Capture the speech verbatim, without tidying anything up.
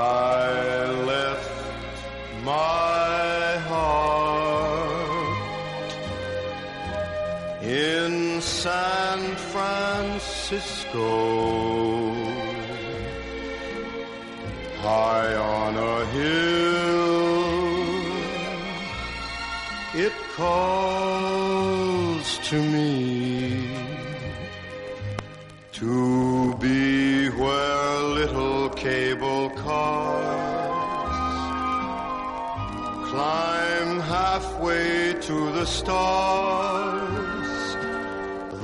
I left my heart in San Francisco, high on a hill. It calls to me to be where little cable cars climb halfway to the stars